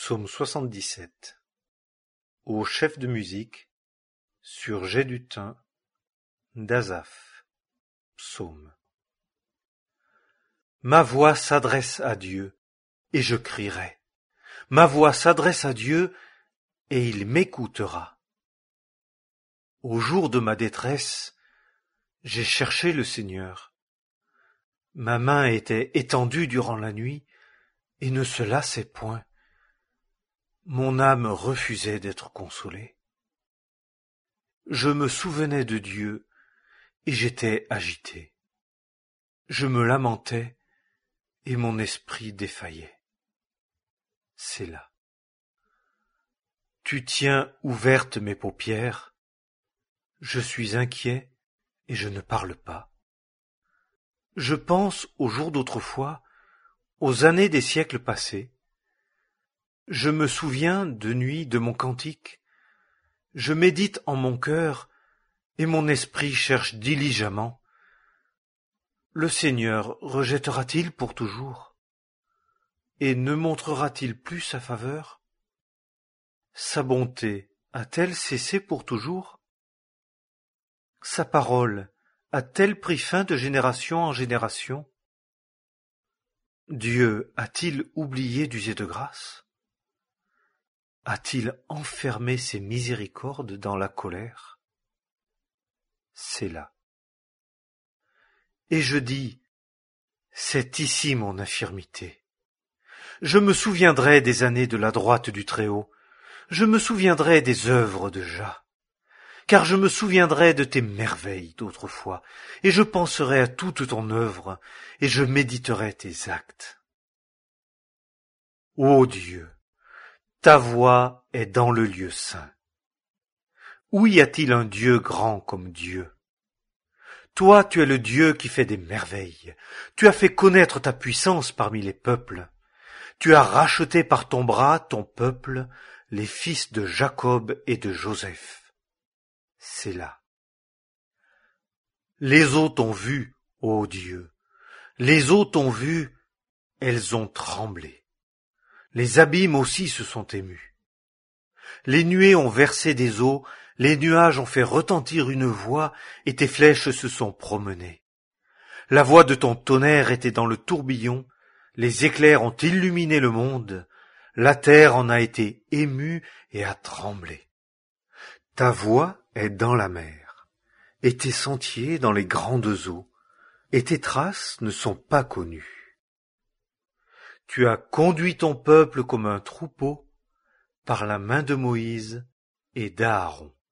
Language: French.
Psaume 77. Au chef de musique, sur Jeduthun, d'Asaph. Psaume. Ma voix s'adresse à Dieu, et je crierai. Ma voix s'adresse à Dieu, et il m'écoutera. Au jour de ma détresse, j'ai cherché le Seigneur. Ma main était étendue durant la nuit, et ne se lassait point. Mon âme refusait d'être consolée. Je me souvenais de Dieu, et j'étais agité. Je me lamentais, et mon esprit défaillait. Sélah. Tu tiens ouvertes mes paupières. Je suis inquiet, et je ne parle pas. Je pense aux jours d'autrefois, aux années des siècles passés. Je me souviens de nuit de mon cantique. Je médite en mon cœur, et mon esprit cherche diligemment. Le Seigneur rejettera-t-il pour toujours? Et ne montrera-t-il plus sa faveur? Sa bonté a-t-elle cessé pour toujours? Sa parole a-t-elle pris fin de génération en génération? Dieu a-t-il oublié d'user de grâce? A-t-il enfermé ses miséricordes dans la colère? Sélah. Et je dis, c'est ici mon infirmité. Je me souviendrai des années de la droite du Très-Haut. Je me souviendrai des œuvres de Jah. Car je me souviendrai de tes merveilles d'autrefois, et je penserai à toute ton œuvre, et je méditerai tes actes. Ô Dieu, ta voix est dans le lieu saint. Où y a-t-il un Dieu grand comme Dieu? Toi, tu es le Dieu qui fait des merveilles. Tu as fait connaître ta puissance parmi les peuples. Tu as racheté par ton bras ton peuple, les fils de Jacob et de Joseph. Sélah. Les eaux t'ont vu, ô Dieu. Les eaux t'ont vu, elles ont tremblé. Les abîmes aussi se sont émus. Les nuées ont versé des eaux, les nuages ont fait retentir une voix, et tes flèches se sont promenées. La voix de ton tonnerre était dans le tourbillon, les éclairs ont illuminé le monde, la terre en a été émue et a tremblé. Ta voix est dans la mer, et tes sentiers dans les grandes eaux, et tes traces ne sont pas connues. Tu as conduit ton peuple comme un troupeau par la main de Moïse et d'Aaron.